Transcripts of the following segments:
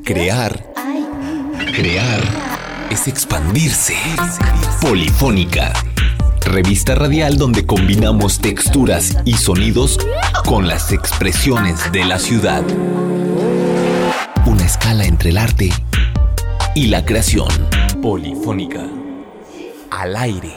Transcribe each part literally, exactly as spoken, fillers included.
Crear, crear es expandirse. Polifónica, revista radial donde combinamos texturas y sonidos con las expresiones de la ciudad. Una escala entre el arte y la creación. Polifónica, al aire.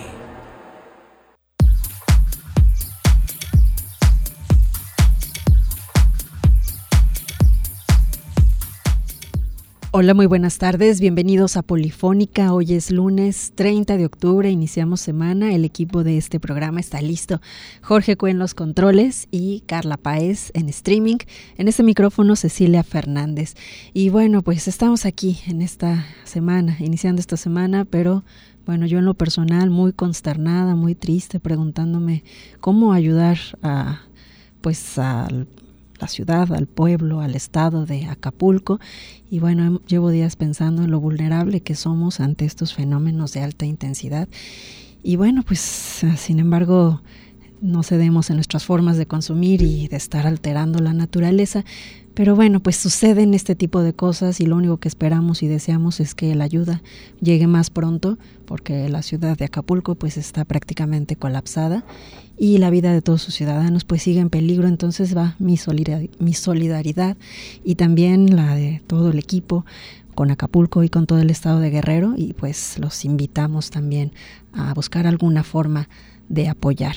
Hola, muy buenas tardes, bienvenidos a Polifónica. Hoy es lunes treinta de octubre, iniciamos semana, el equipo de este programa está listo. Jorge Cue en los controles y Carla Páez en streaming, en este micrófono Cecilia Fernández. Y bueno, pues estamos aquí en esta semana, iniciando esta semana, pero bueno, yo en lo personal muy consternada, muy triste, preguntándome cómo ayudar a, pues al la ciudad, al pueblo, al estado de Acapulco. Y bueno, llevo días pensando en lo vulnerable que somos ante estos fenómenos de alta intensidad. Y bueno, pues sin embargo, no cedemos en nuestras formas de consumir y de estar alterando la naturaleza. Pero bueno, pues suceden este tipo de cosas y lo único que esperamos y deseamos es que la ayuda llegue más pronto, porque la ciudad de Acapulco pues está prácticamente colapsada y la vida de todos sus ciudadanos pues sigue en peligro. Entonces va mi solidaridad, mi solidaridad y también la de todo el equipo con Acapulco y con todo el estado de Guerrero, y pues los invitamos también a buscar alguna forma de apoyar.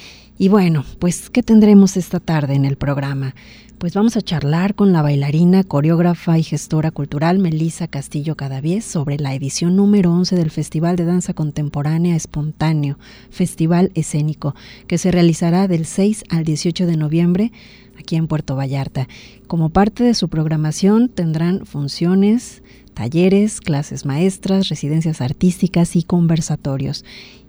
Y bueno, pues ¿qué tendremos esta tarde en el programa? Pues vamos a charlar con la bailarina, coreógrafa y gestora cultural Melissa Castillo Cadaviés sobre la edición número once del Festival de Danza Contemporánea Espontáneo, Festival Escénico, que se realizará del seis al dieciocho de noviembre aquí en Puerto Vallarta. Como parte de su programación tendrán funciones, talleres, clases maestras, residencias artísticas y conversatorios.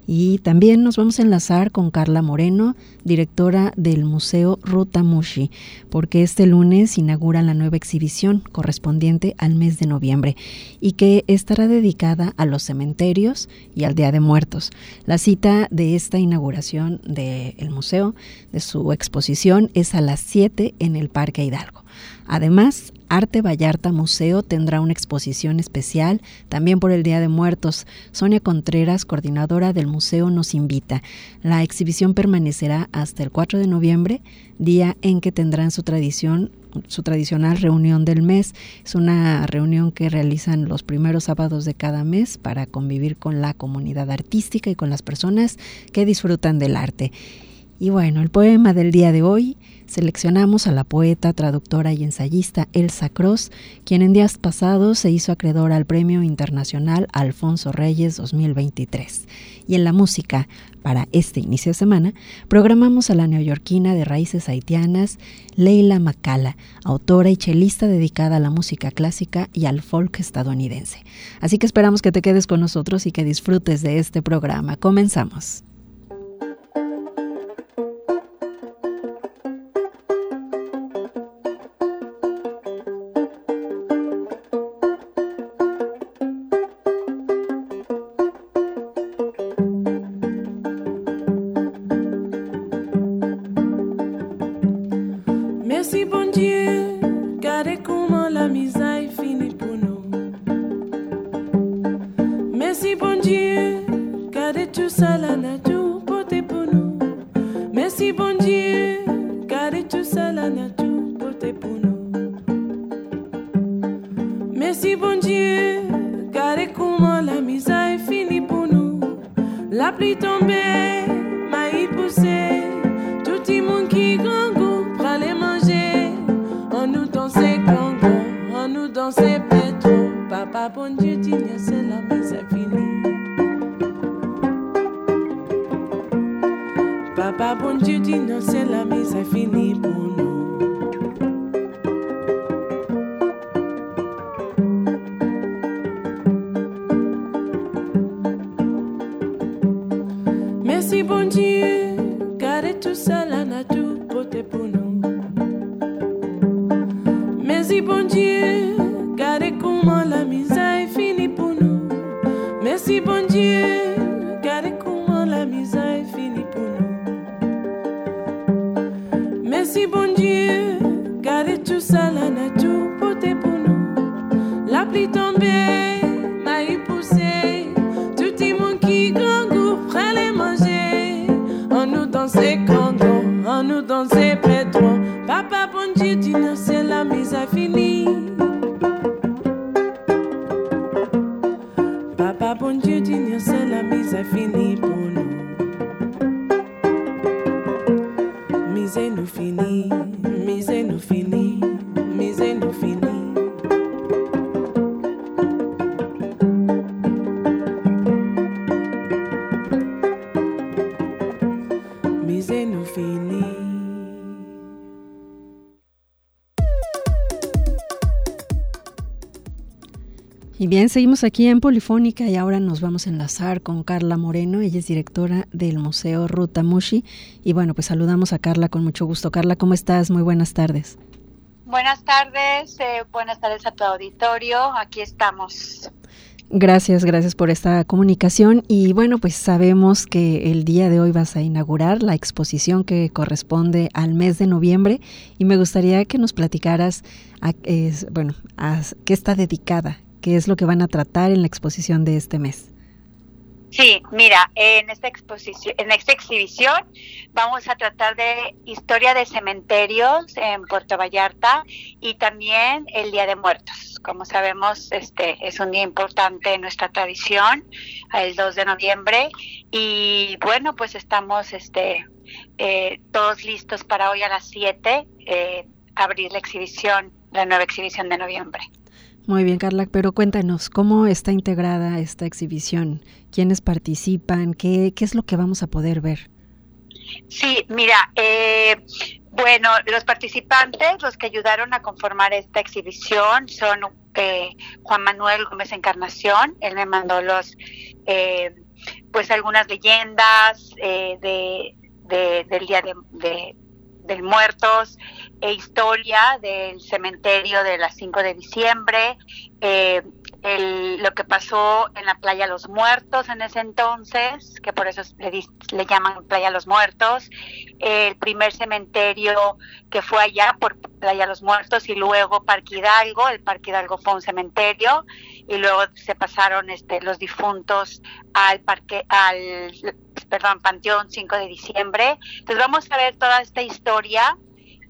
Y también nos vamos a enlazar con Carla Moreno, directora del Museo Ruta Mushi, porque este lunes inaugura la nueva exhibición correspondiente al mes de noviembre y que estará dedicada a los cementerios y al Día de Muertos. La cita de esta inauguración del museo, de su exposición, es a las siete en el Parque Hidalgo. Además, Arte Vallarta Museo tendrá una exposición especial también por el Día de Muertos. Sonia Contreras, coordinadora del museo, nos invita. La exhibición permanecerá hasta el cuatro de noviembre, día en que tendrán su tradición, su tradicional reunión del mes. Es una reunión que realizan los primeros sábados de cada mes para convivir con la comunidad artística y con las personas que disfrutan del arte. Y bueno, el poema del día de hoy seleccionamos a la poeta, traductora y ensayista Elsa Cross, quien en días pasados se hizo acreedora al Premio Internacional Alfonso Reyes dos mil veintitrés. Y en la música, para este inicio de semana, programamos a la neoyorquina de raíces haitianas Leila Macala, autora y chelista dedicada a la música clásica y al folk estadounidense. Así que esperamos que te quedes con nosotros y que disfrutes de este programa. Comenzamos. Merci bon Dieu, gardez tout ça la nature pour tes pour nous. pluie tombée, m'a eu poussé. Tout petit monde qui grand goût, prêt les manger. On nous dansait Congo, on nous dansait Pedro. Papa bon Dieu dit non, c'est la mise à fini. Papa bon Dieu dit non, c'est la mise à fini pour nous. Mise nous fini, mise nous fini, mise nous fini. Y bien, seguimos aquí en Polifónica y ahora nos vamos a enlazar con Carla Moreno. Ella es directora del Museo Ruta Mushi. Y bueno, pues saludamos a Carla con mucho gusto. Carla, ¿cómo estás? Muy buenas tardes. Buenas tardes, eh, buenas tardes a tu auditorio. Aquí estamos. Gracias, gracias por esta comunicación. Y bueno, pues sabemos que el día de hoy vas a inaugurar la exposición que corresponde al mes de noviembre. Y me gustaría que nos platicaras, a, eh, bueno, a qué está dedicada. ¿Qué es lo que van a tratar en la exposición de este mes? Sí, mira, en esta exposición, en esta exhibición vamos a tratar de historia de cementerios en Puerto Vallarta y también el Día de Muertos. Como sabemos, este es un día importante en nuestra tradición, el dos de noviembre, y bueno, pues estamos este eh, todos listos para hoy a las siete eh, abrir la exhibición, la nueva exhibición de noviembre. Muy bien, Carla, pero cuéntanos, ¿cómo está integrada esta exhibición? ¿Quiénes participan? ¿Qué, qué es lo que vamos a poder ver? Sí, mira, eh, bueno, los participantes, los que ayudaron a conformar esta exhibición son eh, Juan Manuel Gómez Encarnación. Él me mandó los, eh, pues algunas leyendas eh, de, de, del Día de, de del Muertos, e historia del cementerio de las cinco de diciembre, eh, el, lo que pasó en la Playa Los Muertos en ese entonces, que por eso le, le llaman Playa Los Muertos, el primer cementerio que fue allá por Playa Los Muertos y luego Parque Hidalgo. El Parque Hidalgo fue un cementerio y luego se pasaron este, los difuntos al parque, al perdón, Panteón cinco de diciembre. Entonces vamos a ver toda esta historia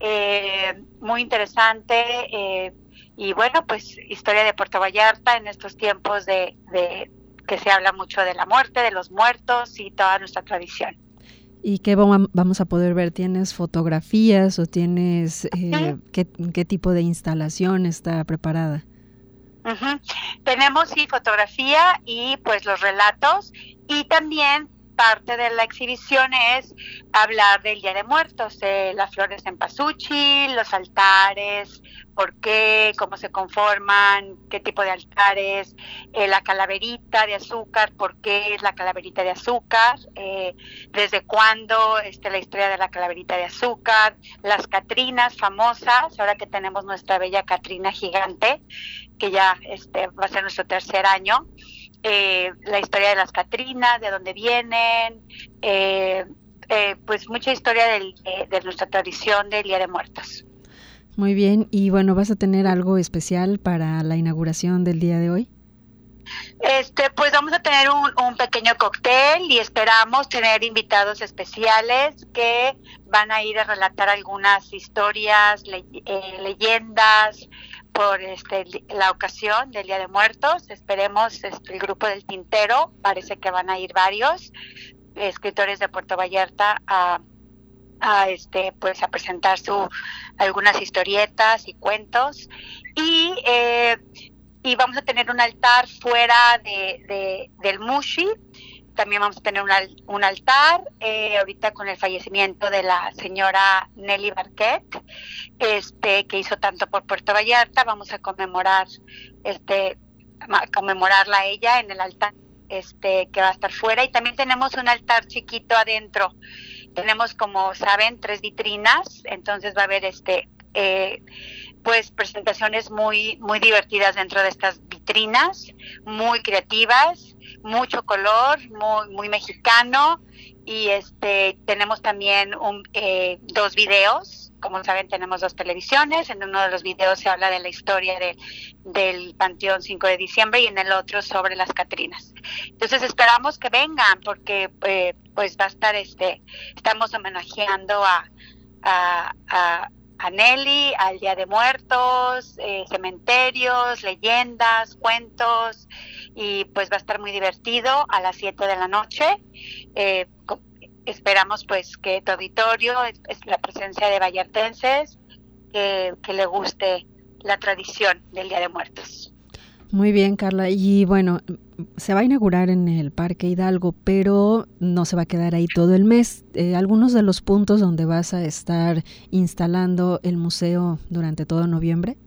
eh, muy interesante eh, y bueno, pues historia de Puerto Vallarta en estos tiempos de, de que se habla mucho de la muerte, de los muertos y toda nuestra tradición. ¿Y qué vamos a poder ver? ¿Tienes fotografías o tienes eh, ¿Sí? qué, qué tipo de instalación está preparada? Uh-huh. Tenemos sí fotografía y pues los relatos, y también parte de la exhibición es hablar del Día de Muertos, eh, las flores en cempasúchil, los altares, por qué, cómo se conforman, qué tipo de altares, eh, la calaverita de azúcar, por qué es la calaverita de azúcar, eh, desde cuándo este, la historia de la calaverita de azúcar, las catrinas famosas, ahora que tenemos nuestra bella Catrina gigante, que ya este, va a ser nuestro tercer año. Eh, la historia de las Catrinas, de dónde vienen, eh, eh, pues mucha historia del, de, de nuestra tradición del Día de Muertos. Muy bien, y bueno, ¿vas a tener algo especial para la inauguración del día de hoy? Este, pues vamos a tener un, un pequeño cóctel y esperamos tener invitados especiales que van a ir a relatar algunas historias, le, eh, leyendas por este la ocasión del Día de Muertos. Esperemos este, el grupo del Tintero, parece que van a ir varios escritores de Puerto Vallarta a a este pues a presentar su algunas historietas y cuentos, y eh, y vamos a tener un altar fuera de, de del Mushi. También vamos a tener un, un altar eh, ahorita con el fallecimiento de la señora Nelly Barquet, este que hizo tanto por Puerto Vallarta. Vamos a conmemorar este a conmemorarla a ella en el altar este que va a estar fuera, y también tenemos un altar chiquito adentro. Tenemos, como saben, tres vitrinas, entonces va a haber este eh, pues presentaciones muy muy divertidas dentro de estas vitrinas, muy creativas, mucho color, muy muy mexicano, y este tenemos también un, eh, dos videos como saben, tenemos dos televisiones. En uno de los videos se habla de la historia de, del Panteón cinco de diciembre y en el otro sobre las Catrinas. Entonces esperamos que vengan porque eh, pues va a estar, este, estamos homenajeando a, a, a, a Nelly, al Día de Muertos, eh, cementerios, leyendas, cuentos, y pues va a estar muy divertido a las siete de la noche. Eh, Esperamos pues que tu auditorio, es, es la presencia de vallartenses, que, que le guste la tradición del Día de Muertos. Muy bien, Carla. Y bueno, se va a inaugurar en el Parque Hidalgo, pero no se va a quedar ahí todo el mes. Eh, ¿Algunos de los puntos donde vas a estar instalando el museo durante todo noviembre?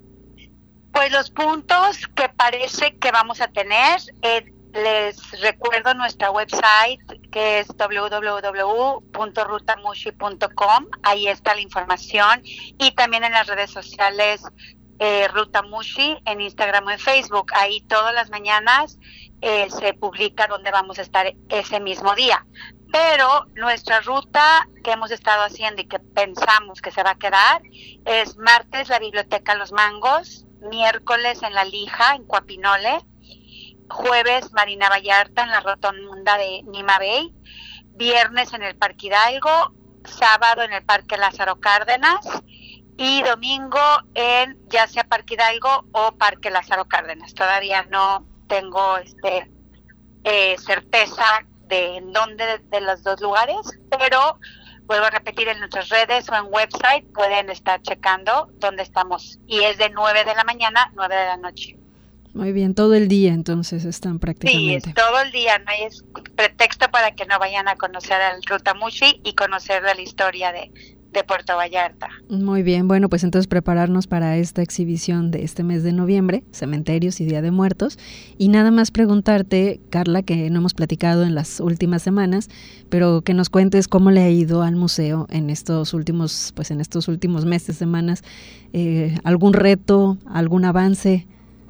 Pues los puntos que parece que vamos a tener... Eh, Les recuerdo nuestra website, que es doble u doble u doble u punto ruta mushi punto com. Ahí está la información, y también en las redes sociales eh, Ruta Mushi, en Instagram o en Facebook. Ahí todas las mañanas eh, se publica dónde vamos a estar ese mismo día. Pero nuestra ruta que hemos estado haciendo y que pensamos que se va a quedar es martes la Biblioteca Los Mangos, miércoles en La Lija, en Coapinole, jueves Marina Vallarta en la rotonda de Nima Bay, viernes en el Parque Hidalgo, sábado en el Parque Lázaro Cárdenas y domingo en ya sea Parque Hidalgo o Parque Lázaro Cárdenas. Todavía no tengo este eh, certeza de en dónde de, de los dos lugares, pero vuelvo a repetir, en nuestras redes o en website pueden estar checando dónde estamos, y es de nueve de la mañana, nueve de la noche. Muy bien, todo el día entonces están prácticamente. Sí, es todo el día, no hay pretexto para que no vayan a conocer al Ruta Mushi y conocer la historia de, de Puerto Vallarta. Muy bien, bueno, pues entonces prepararnos para esta exhibición de este mes de noviembre, Cementerios y Día de Muertos. Y nada más preguntarte, Carla, que no hemos platicado en las últimas semanas, pero que nos cuentes cómo le ha ido al museo en estos últimos, pues en estos últimos meses, semanas, eh, algún reto, algún avance.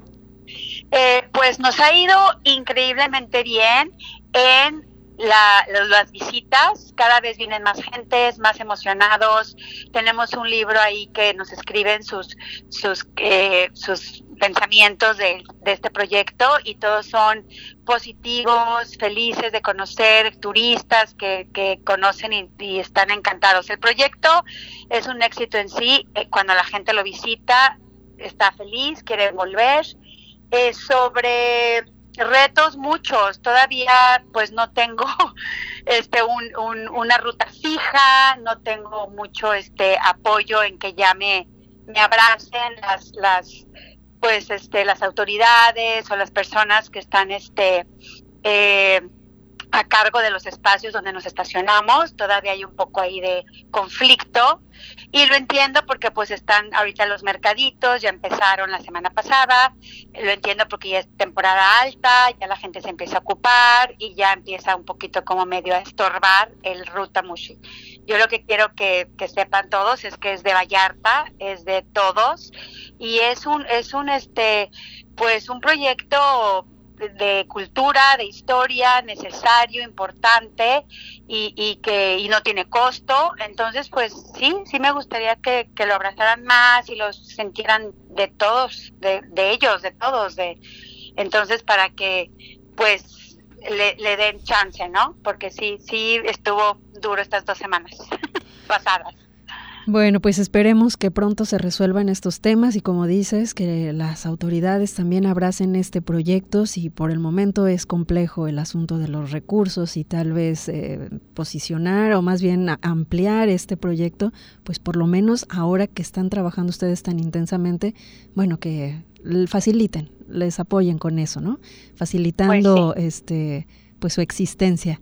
Eh, pues nos ha ido increíblemente bien en la, las visitas. Cada vez vienen más gentes, más emocionados. Tenemos un libro ahí que nos escriben sus sus eh, sus pensamientos de, de este proyecto, y todos son positivos, felices de conocer, turistas que, que conocen y, y están encantados. El proyecto es un éxito en sí. Eh, cuando la gente lo visita, está feliz, quiere volver. Eh, sobre retos, muchos. Todavía pues no tengo este un, un, una ruta fija, no tengo mucho este apoyo en que ya me, me abracen las las pues este las autoridades o las personas que están este eh, a cargo de los espacios donde nos estacionamos. Todavía hay un poco ahí de conflicto, y lo entiendo porque pues están ahorita los mercaditos, ya empezaron la semana pasada. Lo entiendo porque ya es temporada alta, ya la gente se empieza a ocupar y ya empieza un poquito como medio a estorbar el Ruta Mushi. Yo lo que quiero que, que sepan todos es que es de Vallarta, es de todos, y es un es un este pues un proyecto de cultura, de historia, necesario, importante, y, y que y no tiene costo. Entonces pues sí, sí me gustaría que, que lo abrazaran más y los sintieran de todos, de, de ellos, de todos, de entonces para que pues le, le den chance, ¿no? Porque sí, sí estuvo duro estas dos semanas pasadas. Bueno, pues esperemos que pronto se resuelvan estos temas y, como dices, que las autoridades también abracen este proyecto. Si por el momento es complejo el asunto de los recursos y tal vez eh, posicionar o más bien ampliar este proyecto, pues por lo menos ahora que están trabajando ustedes tan intensamente, bueno, que faciliten, les apoyen con eso, ¿no? Facilitando pues sí. este pues su existencia.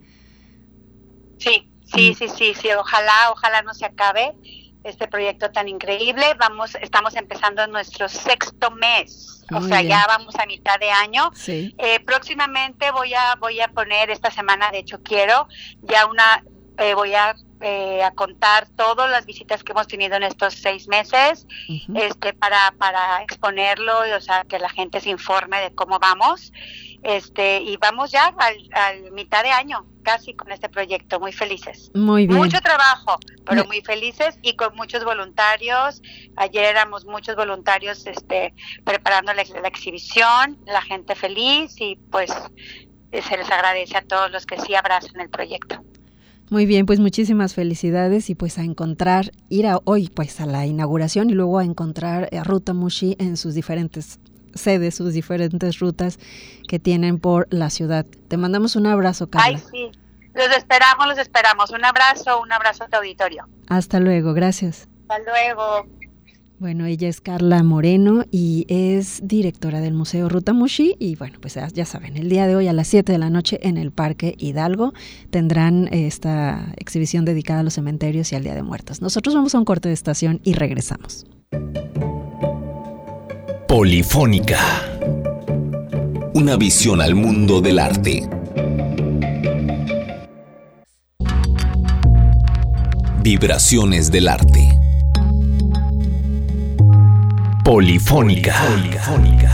Sí, sí, sí, sí, sí, ojalá, ojalá no se acabe este proyecto tan increíble. Vamos, estamos empezando nuestro sexto mes, Muy o sea, bien. ya vamos a mitad de año. Sí. Eh, próximamente voy a voy a poner esta semana, de hecho quiero ya una, eh, voy a eh, a contar todas las visitas que hemos tenido en estos seis meses, uh-huh. este, para, para exponerlo, y, o sea, que la gente se informe de cómo vamos. Este, y vamos ya al, al mitad de año, casi, con este proyecto, muy felices. Muy bien. Mucho trabajo, pero muy felices y con muchos voluntarios. Ayer éramos muchos voluntarios este, preparando la, la exhibición, la gente feliz, y pues se les agradece a todos los que sí abrazan el proyecto. Muy bien, pues muchísimas felicidades, y pues a encontrar, ir a hoy pues a la inauguración y luego a encontrar a Ruta Mushi en sus diferentes sedes, sus diferentes rutas que tienen por la ciudad. Te mandamos un abrazo, Carla. Ay, sí, los esperamos, los esperamos. Un abrazo, un abrazo a tu auditorio. Hasta luego, gracias. Hasta luego. Bueno, ella es Carla Moreno y es directora del Museo Ruta Mushi, y bueno, pues ya saben, el día de hoy a las siete de la noche en el Parque Hidalgo tendrán esta exhibición dedicada a los cementerios y al Día de Muertos. Nosotros vamos a un corte de estación y regresamos. Polifónica. Una visión al mundo del arte. Vibraciones del arte. Polifónica. Polifónica.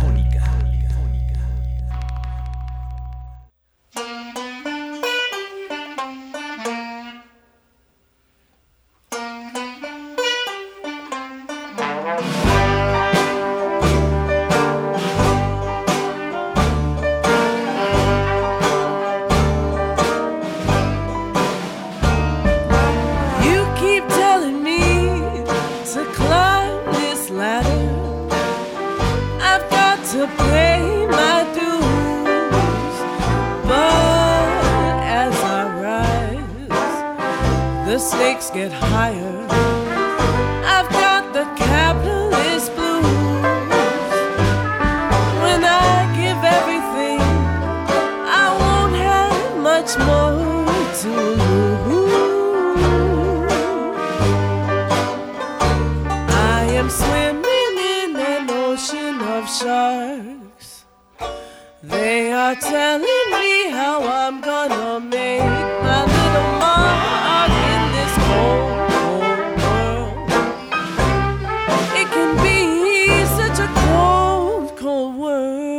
Get higher. I've got the capitalist blues. When I give everything, I won't have much more to lose. I am swimming in an ocean of sharks. They are telling me how I'm gonna make my little mark in this cold, cold world. It can be such a cold, cold world.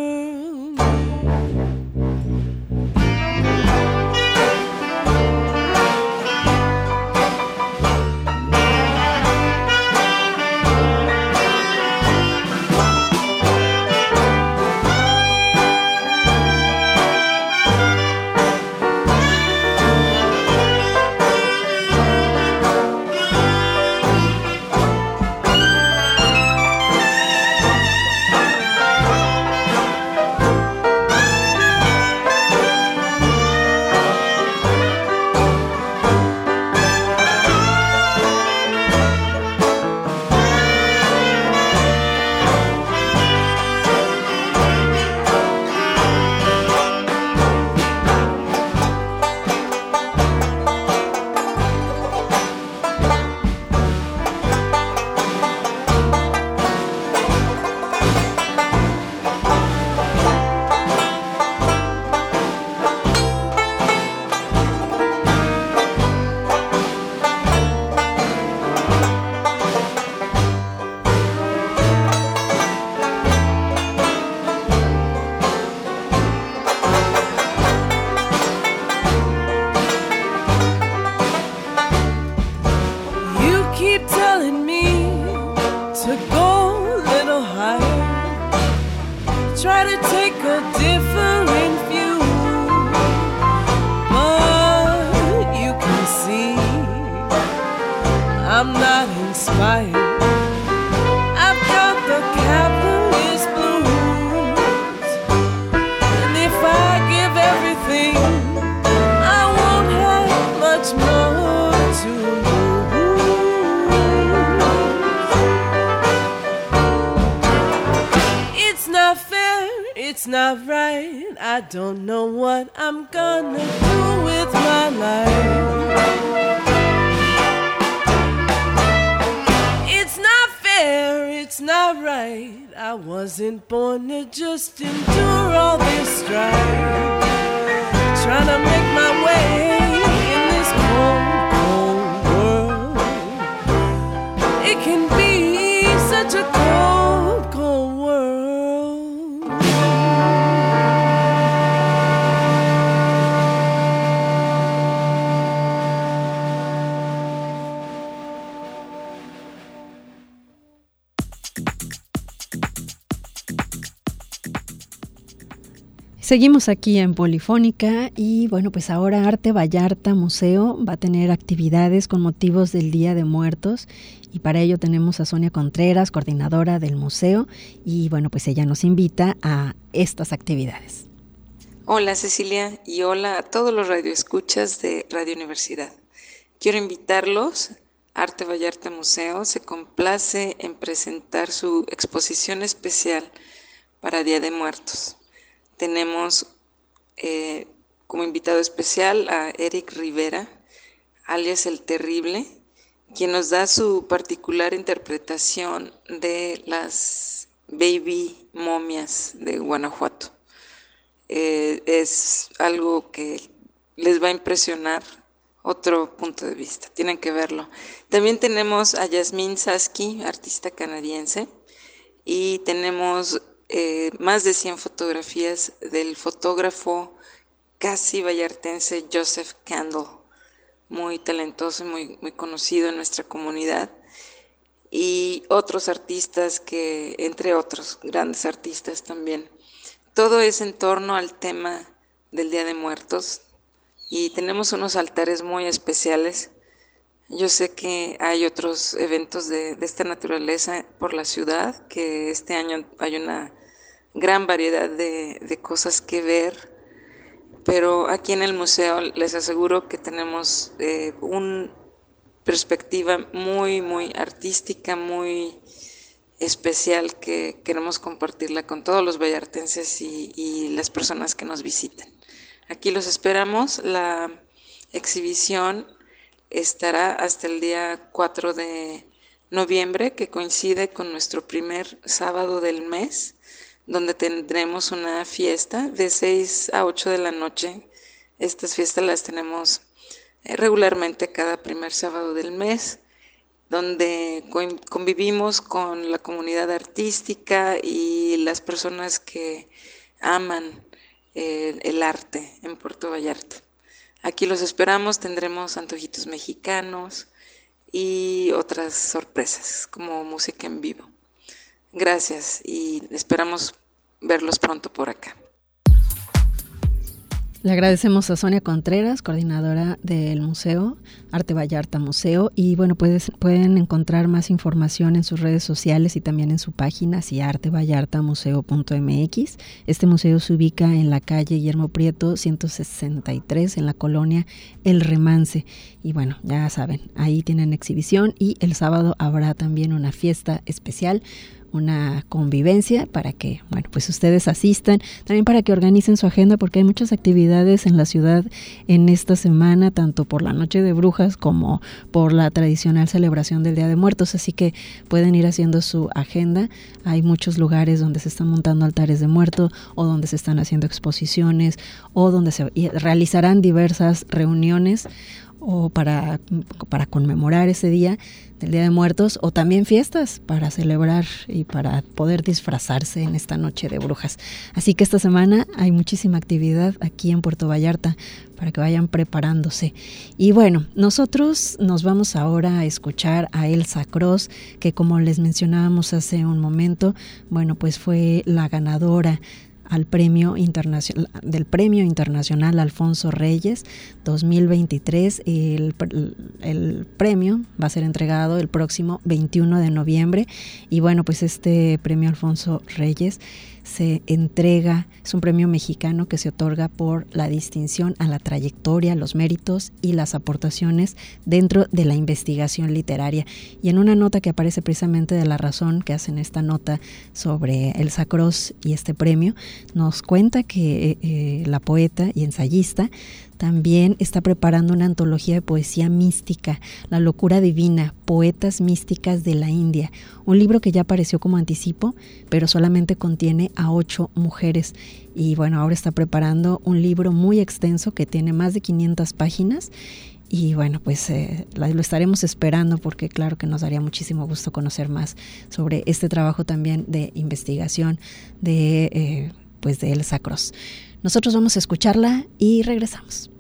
I'm not inspired. I've got the capitalist blues. And if I give everything, I won't have much more to lose. It's not fair, it's not right. I don't know what I'm gonna do with my life. It's not right. I wasn't born to just endure all this strife. Trying to make my way in this cold, cold Seguimos aquí en Polifónica y bueno, pues ahora Arte Vallarta Museo va a tener actividades con motivos del Día de Muertos y para ello tenemos a Sonia Contreras, coordinadora del museo, y bueno, pues ella nos invita a estas actividades. Hola Cecilia y hola a todos los radioescuchas de Radio Universidad. Quiero invitarlos. Arte Vallarta Museo se complace en presentar su exposición especial para Día de Muertos. Tenemos eh, como invitado especial a Eric Rivera, alias El Terrible, quien nos da su particular interpretación de las baby momias de Guanajuato. Eh, es algo que les va a impresionar, otro punto de vista, tienen que verlo. También tenemos a Yasmín Sasky, artista canadiense, y tenemos Eh, más de cien fotografías del fotógrafo casi vallartense Joseph Candle, muy talentoso y muy, muy conocido en nuestra comunidad, y otros artistas que, entre otros grandes artistas también. Todo es en torno al tema del Día de Muertos y tenemos unos altares muy especiales. Yo sé que hay otros eventos de, de esta naturaleza por la ciudad, que este año hay una gran variedad de, de cosas que ver, pero aquí en el museo les aseguro que tenemos eh, una perspectiva muy, muy artística, muy especial, que queremos compartirla con todos los vallartenses y, y las personas que nos visiten. Aquí los esperamos. La exhibición estará hasta el día cuatro de noviembre, que coincide con nuestro primer sábado del mes, donde tendremos una fiesta de seis a ocho de la noche. Estas fiestas las tenemos regularmente cada primer sábado del mes, donde convivimos con la comunidad artística y las personas que aman eh, el arte en Puerto Vallarta. Aquí los esperamos, tendremos antojitos mexicanos y otras sorpresas como música en vivo. Gracias y esperamos verlos pronto por acá. Le agradecemos a Sonia Contreras, coordinadora del museo, Arte Vallarta Museo, y bueno, puedes, pueden encontrar más información en sus redes sociales y también en su página, así arte vallarta museo punto m x. Este museo se ubica en la calle Guillermo Prieto ciento sesenta y tres, en la colonia El Remance, y bueno, ya saben, ahí tienen exhibición y el sábado habrá también una fiesta especial, una convivencia para que, bueno, pues ustedes asistan, también para que organicen su agenda, porque hay muchas actividades en la ciudad en esta semana, tanto por la Noche de Brujas como por la tradicional celebración del Día de Muertos, así que pueden ir haciendo su agenda. Hay muchos lugares donde se están montando altares de muerto o donde se están haciendo exposiciones o donde se realizarán diversas reuniones o para, para conmemorar ese día del Día de Muertos, o también fiestas para celebrar y para poder disfrazarse en esta Noche de Brujas. Así que esta semana hay muchísima actividad aquí en Puerto Vallarta para que vayan preparándose. Y bueno, nosotros nos vamos ahora a escuchar a Elsa Cross, que como les mencionábamos hace un momento, bueno, pues fue la ganadora al premio internacional del Premio Internacional Alfonso Reyes dos mil veintitrés. El, el premio va a ser entregado el próximo veintiuno de noviembre y bueno, pues este premio Alfonso Reyes se entrega, es un premio mexicano que se otorga por la distinción a la trayectoria, los méritos y las aportaciones dentro de la investigación literaria. Y en una nota que aparece precisamente de La Razón, que hacen esta nota sobre Elsa Cross y este premio, nos cuenta que eh, la poeta y ensayista también está preparando una antología de poesía mística, La locura divina, poetas místicas de la India, un libro que ya apareció como anticipo, pero solamente contiene a ocho mujeres. Y bueno, ahora está preparando un libro muy extenso que tiene más de quinientas páginas. Y bueno, pues eh, lo estaremos esperando porque claro que nos daría muchísimo gusto conocer más sobre este trabajo también de investigación de, eh, pues de Elsa Cross. Nosotros vamos a escucharla y regresamos.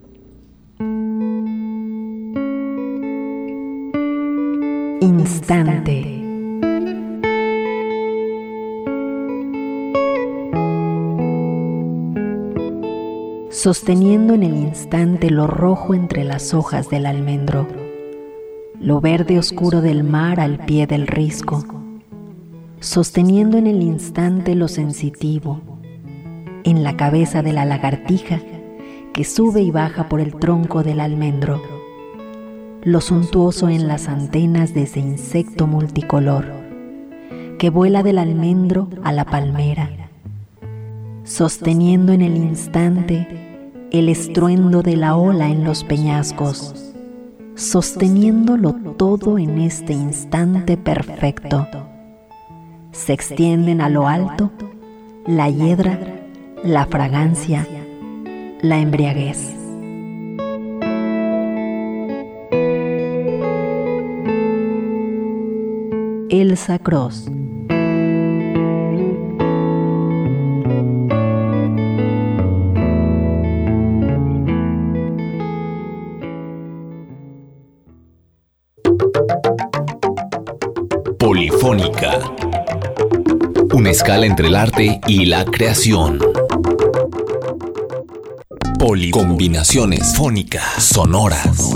Instante. sosteniendo en el instante lo rojo entre las hojas del almendro, lo verde oscuro del mar al pie del risco, sosteniendo en el instante lo sensitivo, en la cabeza de la lagartija que sube y baja por el tronco del almendro, lo suntuoso en las antenas de ese insecto multicolor que vuela del almendro a la palmera, sosteniendo en el instante el estruendo de la ola en los peñascos, sosteniéndolo todo en este instante perfecto. Se extienden a lo alto la hiedra, la fragancia, la embriaguez. Elsa Cross. Polifónica. Una escala entre el arte y la creación. Poli. Combinaciones fónicas, sonoras.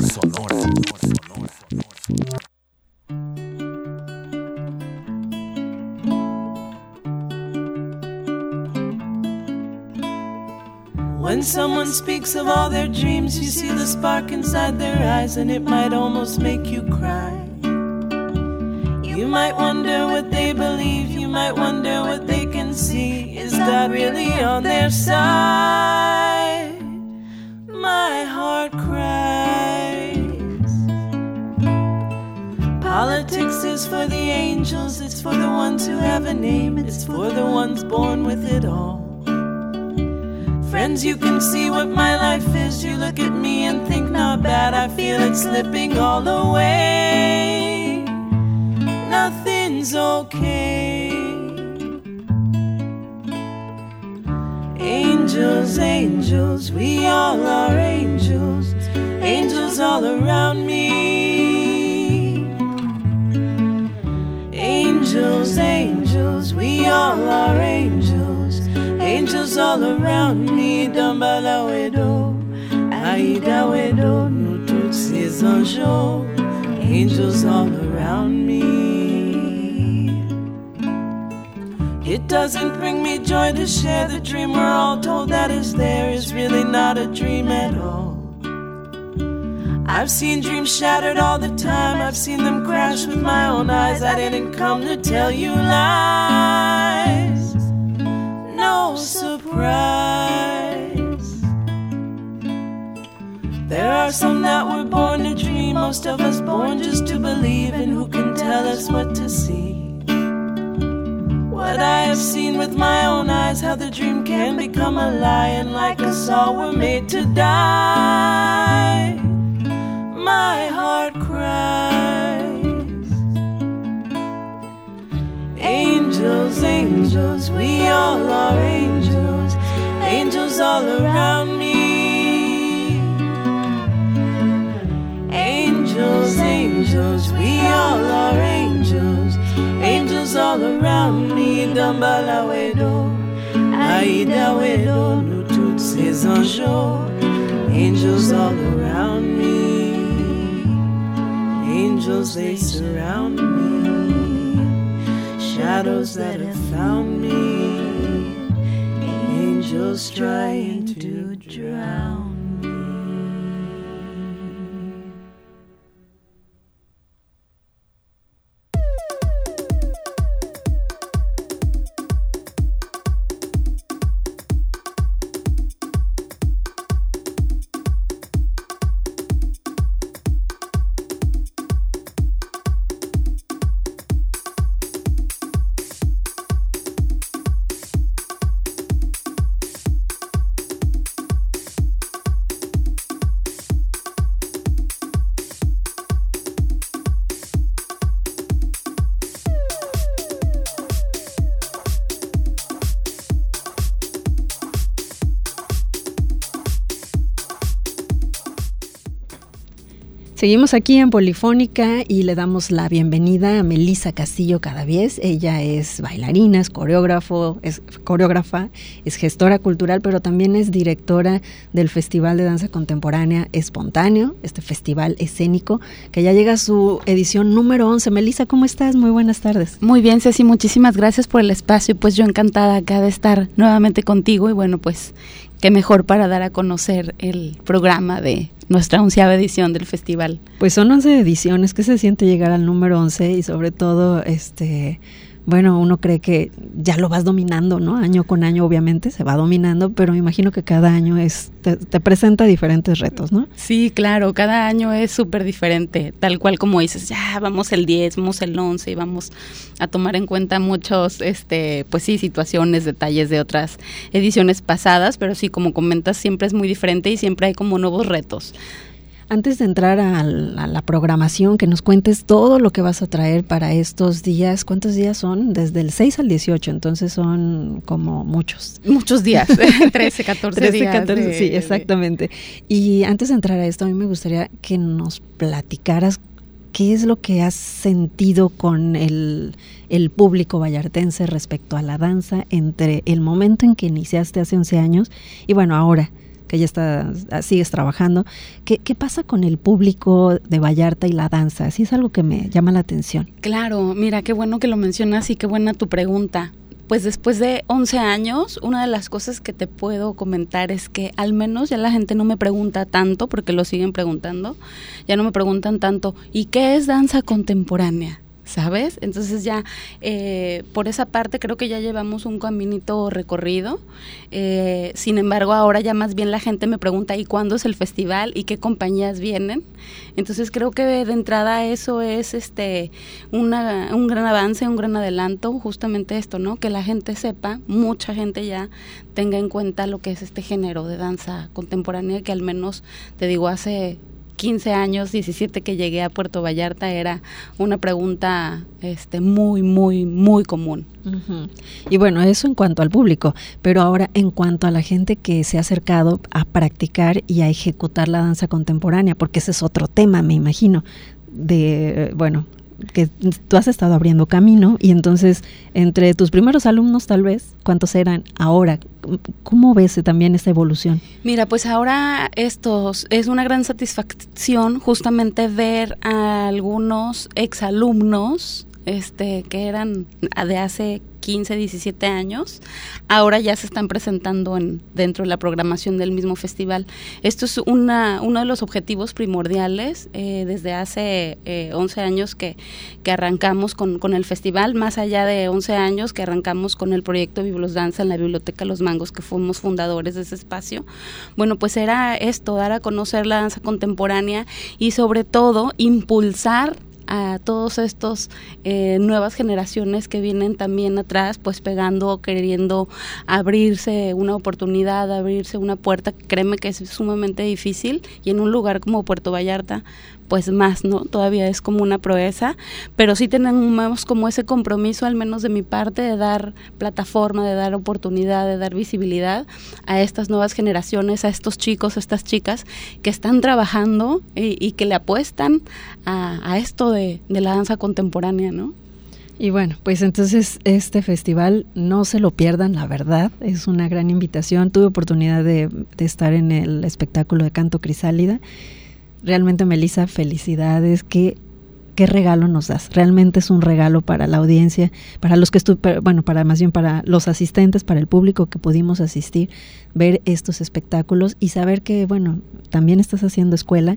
When someone speaks of all their dreams, you see the spark inside their eyes, and it might almost make you cry. You might wonder what they believe, you might wonder what they can see. Is God really on their side? My heart cries. Politics is for the angels, it's for the ones who have a name, it's for the ones born with it all. Friends, you can see what my life is. You look at me and think not bad, I feel it slipping all away. Nothing's okay. Angels, angels, we all are angels. Angels all around me. Angels, angels, we all are angels. Angels all around me. Dambala wedo, Aida wedo, nous tous ces anges. Angels all around me. It doesn't bring me joy to share the dream we're all told that is there is really not a dream at all. I've seen dreams shattered all the time, I've seen them crash with my own eyes. I didn't come to tell you lies, no surprise. There are some that were born to dream, most of us born just to believe, and who can tell us what to see? What I have seen with my own eyes, how the dream can become a lie, and like us all we're made to die. My heart cries. Angels, angels, we all are angels. Angels all around me. Angels, angels, we all are angels. Angels all around me. Dambala wedo, Aida wedo, nous tous ces anges. Angels all around me. Angels, they surround me. Shadows that have found me. Angels trying to drown me. Seguimos aquí en Polifónica y le damos la bienvenida a Melissa Castillo Cadaviés. Ella es bailarina, es coreógrafo, es coreógrafa, es gestora cultural, pero también es directora del Festival de Danza Contemporánea Espontáneo, este festival escénico, que ya llega a su edición número once. Melissa, ¿cómo estás? Muy buenas tardes. Muy bien, Ceci, muchísimas gracias por el espacio. Pues yo encantada acá de estar nuevamente contigo y bueno, pues qué mejor para dar a conocer el programa de nuestra onceava edición del festival. Pues son once ediciones. ¿Qué se siente llegar al número once? Y sobre todo, este, bueno, uno cree que ya lo vas dominando, ¿no? Año con año, obviamente, se va dominando, pero me imagino que cada año es te, te presenta diferentes retos, ¿no? Sí, claro, cada año es súper diferente, tal cual como dices, ya vamos el diez, vamos el once y vamos a tomar en cuenta muchos, este, pues sí, situaciones, detalles de otras ediciones pasadas, pero sí, como comentas, siempre es muy diferente y siempre hay como nuevos retos. Antes de entrar a la, a la programación, que nos cuentes todo lo que vas a traer para estos días. ¿Cuántos días son? Desde el seis al dieciocho, entonces son como muchos. Muchos días, trece, catorce días. catorce, de, sí, exactamente. Y antes de entrar a esto, a mí me gustaría que nos platicaras qué es lo que has sentido con el, el público vallartense respecto a la danza entre el momento en que iniciaste hace once años y bueno, ahora que ya estás, sigues trabajando. ¿Qué, ¿Qué pasa con el público de Vallarta y la danza? Sí, es algo que me llama la atención. Claro, mira, qué bueno que lo mencionas y qué buena tu pregunta. Pues después de once años, una de las cosas que te puedo comentar es que al menos ya la gente no me pregunta tanto, porque lo siguen preguntando, ya no me preguntan tanto, ¿y qué es danza contemporánea? ¿Sabes? Entonces ya eh, por esa parte creo que ya llevamos un caminito recorrido, eh, sin embargo ahora ya más bien la gente me pregunta ¿y cuándo es el festival? ¿Y qué compañías vienen? Entonces creo que de entrada eso es este una, un gran avance, un gran adelanto, justamente esto, ¿no? Que la gente sepa, mucha gente ya tenga en cuenta lo que es este género de danza contemporánea que al menos, te digo, hace quince años, diecisiete que llegué a Puerto Vallarta era una pregunta este muy, muy, muy común. Uh-huh. Y bueno, eso en cuanto al público, pero ahora en cuanto a la gente que se ha acercado a practicar y a ejecutar la danza contemporánea, porque ese es otro tema, me imagino, de, bueno, que tú has estado abriendo camino y entonces entre tus primeros alumnos tal vez, ¿cuántos eran ahora? ¿Cómo ves también esta evolución? Mira, pues ahora estos es una gran satisfacción justamente ver a algunos exalumnos este que eran de hace quince, diecisiete años, ahora ya se están presentando en, dentro de la programación del mismo festival. Esto es una, uno de los objetivos primordiales eh, desde hace eh, once años que, que arrancamos con, con el festival, más allá de once años que arrancamos con el proyecto Biblos Danza en la Biblioteca Los Mangos, que fuimos fundadores de ese espacio. Bueno, pues era esto, dar a conocer la danza contemporánea y sobre todo impulsar a todos estos eh, nuevas generaciones que vienen también atrás, pues pegando, queriendo abrirse una oportunidad, abrirse una puerta. Créeme que es sumamente difícil y en un lugar como Puerto Vallarta, pues más, ¿no? Todavía es como una proeza, pero sí tenemos como ese compromiso, al menos de mi parte, de dar plataforma, de dar oportunidad, de dar visibilidad a estas nuevas generaciones, a estos chicos, a estas chicas que están trabajando y, y que le apuestan a, a esto de, de la danza contemporánea, ¿no? Y bueno, pues entonces este festival no se lo pierdan, la verdad, es una gran invitación. Tuve oportunidad de, de estar en el espectáculo de Canto Crisálida. Realmente, Melissa, felicidades, qué, qué regalo nos das. Realmente es un regalo para la audiencia, para los que estu- bueno, para más bien para los asistentes, para el público que pudimos asistir, ver estos espectáculos y saber que, bueno, también estás haciendo escuela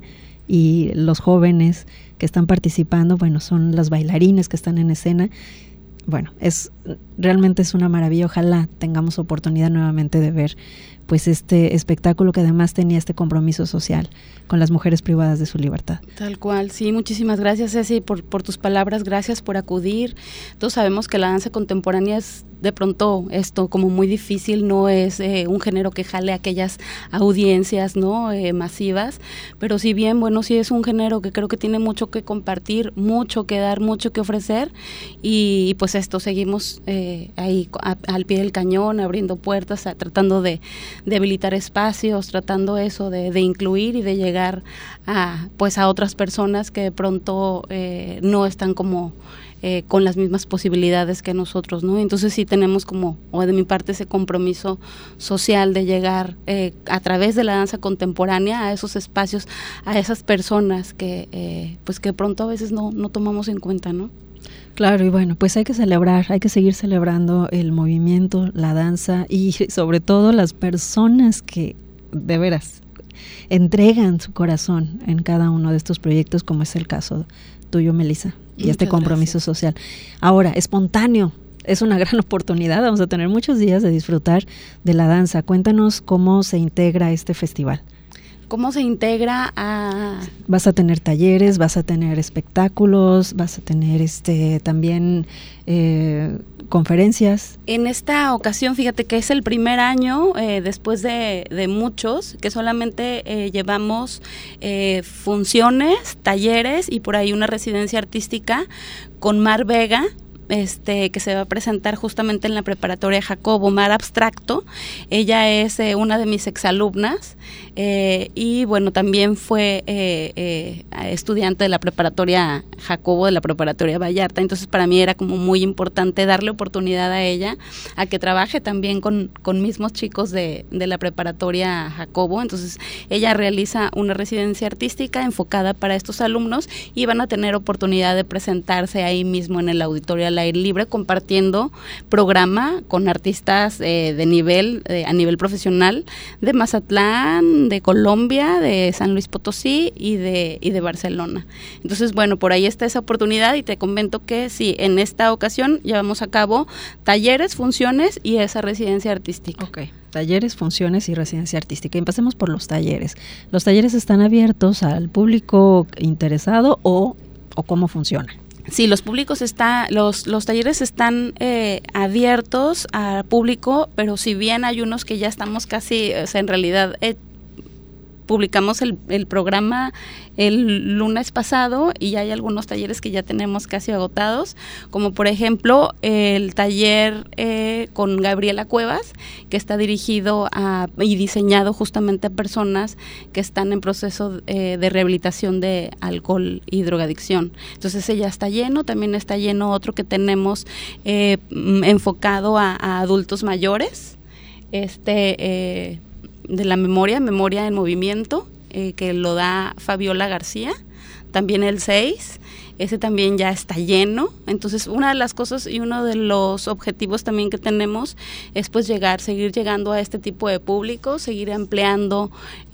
y los jóvenes que están participando, bueno, son las bailarines que están en escena. Bueno, es realmente es una maravilla. Ojalá tengamos oportunidad nuevamente de ver pues este espectáculo que además tenía este compromiso social con las mujeres privadas de su libertad. Tal cual, sí, muchísimas gracias, Ceci, por, por tus palabras, gracias por acudir. Todos sabemos que la danza contemporánea es de pronto esto como muy difícil, no es eh, un género que jale a aquellas audiencias, ¿no? Eh, masivas, pero si bien, bueno, sí es un género que creo que tiene mucho que compartir, mucho que dar, mucho que ofrecer y, y pues esto, seguimos eh, ahí a, al pie del cañón, abriendo puertas, a, tratando de de habilitar espacios, tratando eso de, de incluir y de llegar a pues a otras personas que de pronto eh, no están como eh, con las mismas posibilidades que nosotros, ¿no? Entonces sí tenemos como, o de mi parte, ese compromiso social de llegar eh, a través de la danza contemporánea a esos espacios, a esas personas que eh, pues que de pronto a veces no, no tomamos en cuenta, ¿no? Claro, y bueno, pues hay que celebrar, hay que seguir celebrando el movimiento, la danza y sobre todo las personas que de veras entregan su corazón en cada uno de estos proyectos, como es el caso tuyo, Melissa, y Muchas este compromiso gracias. social. Ahora, espontáneo, es una gran oportunidad, vamos a tener muchos días de disfrutar de la danza. Cuéntanos cómo se integra este festival. ¿Cómo se integra a...? Vas a tener talleres, vas a tener espectáculos, vas a tener este también eh, conferencias. En esta ocasión, fíjate que es el primer año, eh, después de, de muchos, que solamente eh, llevamos eh, funciones, talleres y por ahí una residencia artística con Mar Vega, Este, que se va a presentar justamente en la preparatoria Jacobo, Mar Abstracto. Ella es eh, una de mis exalumnas eh, y bueno, también fue eh, eh, estudiante de la preparatoria Jacobo, de la preparatoria Vallarta. Entonces para mí era como muy importante darle oportunidad a ella a que trabaje también con, con mismos chicos de, de la preparatoria Jacobo. Entonces ella realiza una residencia artística enfocada para estos alumnos y van a tener oportunidad de presentarse ahí mismo en el auditorio al aire libre, compartiendo programa con artistas eh, de nivel, eh, a nivel profesional, de Mazatlán, de Colombia, de San Luis Potosí y de, y de Barcelona. Entonces, bueno, por ahí está esa oportunidad y te comento que sí, en esta ocasión llevamos a cabo talleres, funciones y esa residencia artística. Ok. Talleres, funciones y residencia artística. Empecemos por los talleres. ¿Los talleres están abiertos al público interesado o, o cómo funciona? Sí, los públicos está, los los talleres están eh, abiertos al público, pero si bien hay unos que ya estamos casi, o sea, en realidad eh, publicamos el, el programa el lunes pasado y ya hay algunos talleres que ya tenemos casi agotados, como por ejemplo el taller eh, con Gabriela Cuevas, que está dirigido a, y diseñado justamente a personas que están en proceso eh, de rehabilitación de alcohol y drogadicción. Entonces ese ya está lleno, también está lleno otro que tenemos eh, enfocado a, a adultos mayores, este eh, de la memoria, memoria en movimiento, eh, que lo da Fabiola García, también el seis, ese también ya está lleno. Entonces una de las cosas y uno de los objetivos también que tenemos es pues llegar, seguir llegando a este tipo de público, seguir ampliando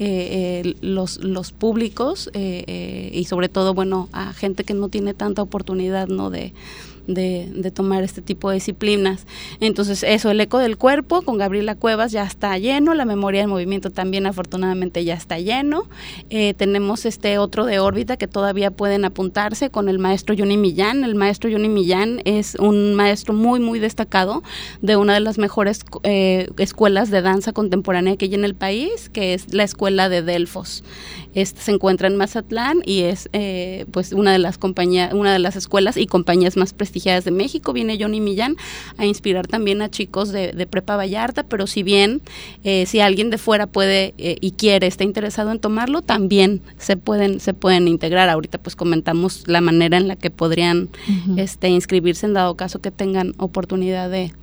eh, eh, los, los públicos eh, eh, y sobre todo, bueno, a gente que no tiene tanta oportunidad, ¿no?, de De, de tomar este tipo de disciplinas. Entonces eso, el eco del cuerpo con Gabriela Cuevas ya está lleno, la memoria del movimiento también afortunadamente ya está lleno. Eh, tenemos este otro de órbita que todavía pueden apuntarse con el maestro Johnny Millán. El maestro Johnny Millán es un maestro muy muy destacado de una de las mejores eh, escuelas de danza contemporánea que hay en el país, que es la escuela de Delfos. Este se encuentra en Mazatlán y es eh, pues una de las compañías, una de las escuelas y compañías más prestigiadas de México. Viene Johnny Millán a inspirar también a chicos de, de Prepa Vallarta, pero si bien eh, si alguien de fuera puede eh, y quiere, está interesado en tomarlo, también se pueden se pueden integrar. Ahorita pues comentamos la manera en la que podrían uh-huh. este inscribirse en dado caso que tengan oportunidad de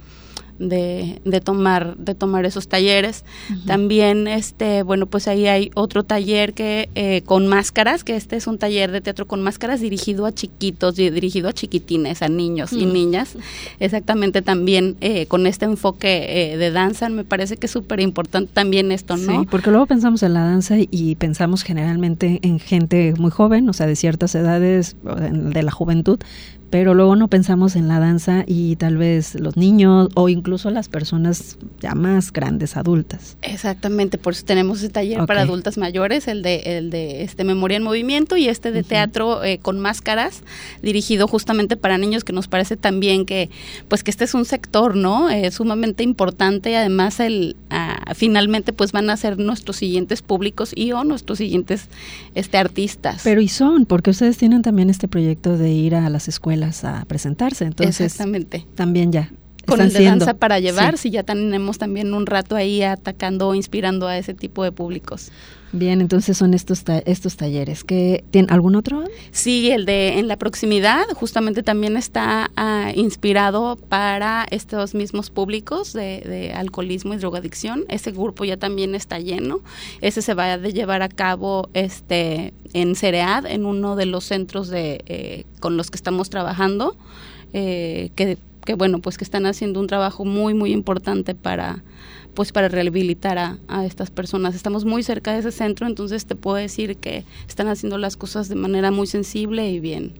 De, de tomar de tomar esos talleres. Uh-huh. También este bueno pues ahí hay otro taller que eh, con máscaras, que este es un taller de teatro con máscaras dirigido a chiquitos, dirigido a chiquitines, a niños uh-huh. y niñas, exactamente también eh, con este enfoque eh, de danza. Me parece que es súper importante también esto, ¿no? Sí, porque luego pensamos en la danza y, y pensamos generalmente en gente muy joven, o sea, de ciertas edades, de la juventud, pero luego no pensamos en la danza y tal vez los niños o incluso las personas ya más grandes, adultas. Exactamente, por eso tenemos ese taller okay. para adultas mayores, el de el de este Memoria en Movimiento y este de uh-huh. teatro eh, con máscaras, dirigido justamente para niños, que nos parece también que pues que este es un sector, ¿no? Eh, sumamente importante y además el ah, finalmente pues van a ser nuestros siguientes públicos y o nuestros siguientes este artistas. Pero y son, porque ustedes tienen también este proyecto de ir a las escuelas a presentarse, entonces exactamente también ya con el de siendo, danza para llevar, sí. sí, ya tenemos también un rato ahí atacando, inspirando a ese tipo de públicos. Bien, entonces son estos ta- estos talleres. ¿Qué, ¿tiene algún otro? Sí, el de en la proximidad justamente también está uh, inspirado para estos mismos públicos de, de alcoholismo y drogadicción. Ese grupo ya también está lleno. Ese se va a de llevar a cabo este en Ceread, en uno de los centros de eh, con los que estamos trabajando, eh, que, que bueno, pues que están haciendo un trabajo muy, muy importante para pues para rehabilitar a, a estas personas. Estamos muy cerca de ese centro, entonces te puedo decir que están haciendo las cosas de manera muy sensible y bien.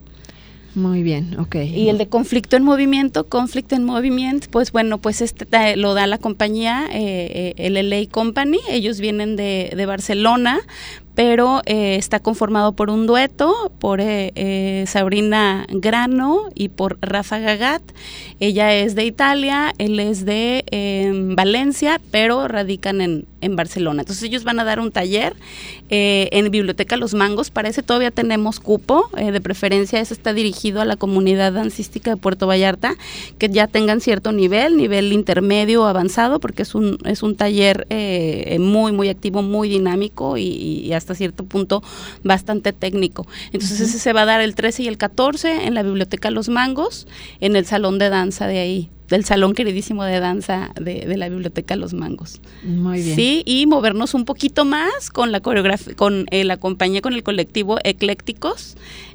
Muy bien, ok. Y el de conflicto en movimiento, conflicto en movimiento, pues bueno, pues este ta, lo da la compañía, eh, el L A Company, ellos vienen de, de Barcelona, pero eh, está conformado por un dueto, por eh, eh, Sabrina Grano y por Rafa Gagat. Ella es de Italia, él es de eh, Valencia, pero radican en, en Barcelona. Entonces ellos van a dar un taller eh, en Biblioteca Los Mangos. Para ese todavía tenemos cupo, eh, de preferencia ese está dirigido a la comunidad dancística de Puerto Vallarta, que ya tengan cierto nivel, nivel intermedio o avanzado, porque es un, es un taller eh, muy, muy activo, muy dinámico y, y hasta hasta cierto punto bastante técnico. Entonces uh-huh. ese se va a dar el trece y el catorce en la Biblioteca Los Mangos, en el salón de danza de ahí, del salón queridísimo de danza de, de la Biblioteca Los Mangos. Muy bien. Sí, y movernos un poquito más con la coreografía, con eh, la compañía, con el colectivo Eclécticos.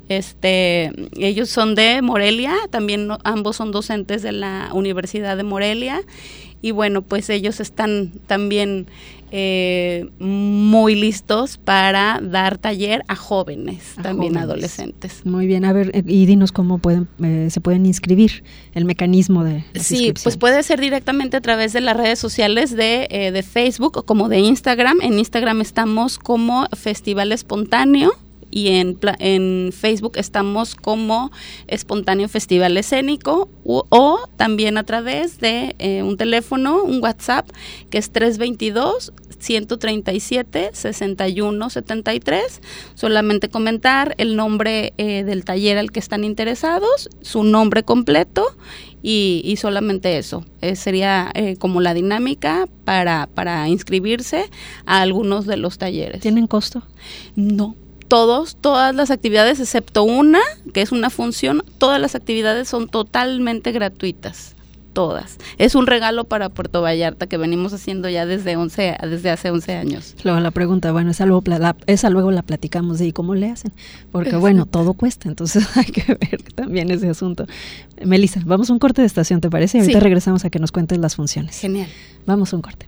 Este, ellos son de Morelia, también no, ambos son docentes de la Universidad de Morelia. Y bueno, pues ellos están también eh, muy listos para dar taller a jóvenes, a también jóvenes. Adolescentes. Muy bien, a ver, y dinos cómo pueden eh, se pueden inscribir, el mecanismo de Sí, pues puede ser directamente a través de las redes sociales de, eh, de Facebook o como de Instagram. En Instagram estamos como Festival Espontáneo. Y en, en Facebook estamos como Espontáneo Festival Escénico o, o también a través de eh, un teléfono, un WhatsApp, que es tres veintidós, ciento treinta y siete, sesenta y uno setenta y tres. Solamente comentar el nombre eh, del taller al que están interesados, su nombre completo y, y solamente eso. Eh, sería eh, como la dinámica para, para inscribirse a algunos de los talleres. ¿Tienen costo? No. Todos, todas las actividades excepto una, que es una función, todas las actividades son totalmente gratuitas, todas. Es un regalo para Puerto Vallarta que venimos haciendo ya desde once, desde hace once años. Luego la pregunta, bueno, esa luego, la, esa luego la platicamos de ¿y cómo le hacen? Porque bueno, todo cuesta, entonces hay que ver también ese asunto. Melissa, vamos a un corte de estación, ¿te parece? Ahorita sí. Regresamos a que nos cuentes las funciones. Genial. Vamos a un corte.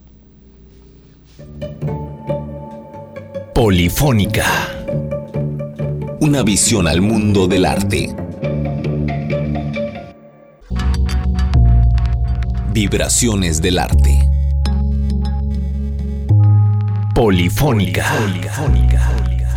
Polifónica. Una visión al mundo del arte. Vibraciones del arte. Polifónica. Polifónica.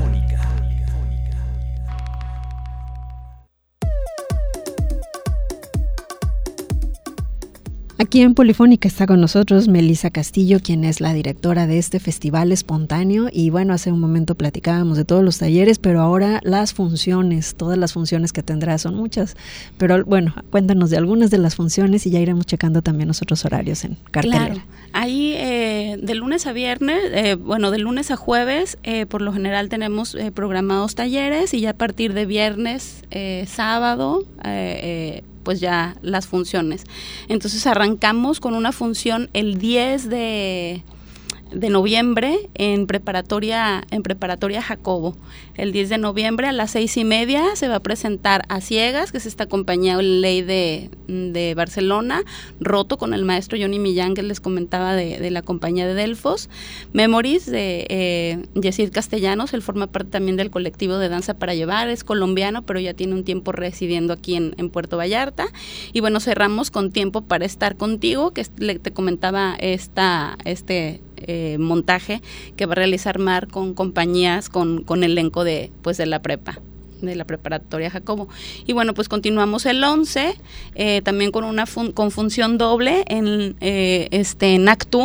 Aquí en Polifónica está con nosotros Melissa Castillo, quien es la directora de este Festival Espontáneo. Y bueno, hace un momento platicábamos de todos los talleres, pero ahora las funciones, todas las funciones que tendrá son muchas. Pero bueno, cuéntanos de algunas de las funciones y ya iremos checando también los otros horarios en cartelera. Claro, ahí eh, de lunes a viernes, eh, bueno, de lunes a jueves, eh, por lo general tenemos eh, programados talleres y ya a partir de viernes, eh, sábado, eh, eh, pues ya las funciones. Entonces arrancamos con una función el diez de noviembre en preparatoria en preparatoria Jacobo. El diez de noviembre a las seis y media se va a presentar A Ciegas, que es esta compañía ley de, de Barcelona, Roto, con el maestro Johnny Millán, que les comentaba de, de la compañía de Delfos. Memories de eh, Yesid Castellanos, él forma parte también del colectivo de Danza para Llevar, es colombiano, pero ya tiene un tiempo residiendo aquí en, en Puerto Vallarta. Y bueno, cerramos con Tiempo para Estar Contigo, que le, te comentaba esta este Eh, montaje que va a realizar Mar con compañías, con, con elenco de pues de la prepa, de la preparatoria Jacobo. Y bueno, pues continuamos el once, eh, también con una fun- con función doble en eh, este en Actú,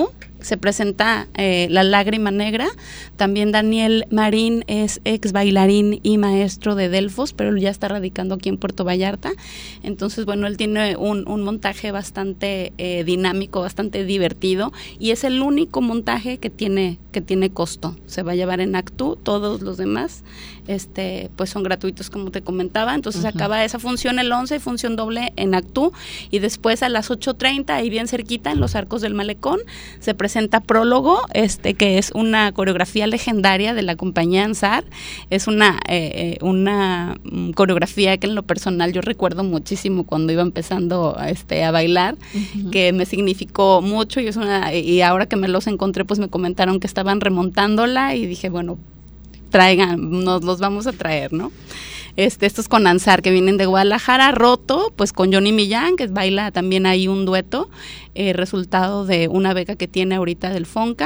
se presenta eh, La Lágrima Negra. También Daniel Marín es ex bailarín y maestro de Delfos, pero ya está radicando aquí en Puerto Vallarta. Entonces, bueno, él tiene un, un montaje bastante eh, dinámico, bastante divertido, y es el único montaje que tiene que tiene costo. Se va a llevar en Actú, todos los demás este pues son gratuitos, como te comentaba. Entonces, uh-huh. acaba esa función el once, función doble en Actú, y después a las ocho treinta, ahí bien cerquita, en los Arcos del Malecón, se presenta Prólogo, este que es una coreografía legendaria de la compañía Ansar. Es una eh, una um, coreografía que en lo personal yo recuerdo muchísimo cuando iba empezando este a bailar, uh-huh. que me significó mucho, y es una y ahora que me los encontré, pues me comentaron que estaban remontándola, y dije, bueno, traigan, nos los vamos a traer, ¿no? Este, estos con Ansar, que vienen de Guadalajara. Roto, pues con Johnny Millán, que baila también ahí un dueto, eh, resultado de una beca que tiene ahorita del FONCA,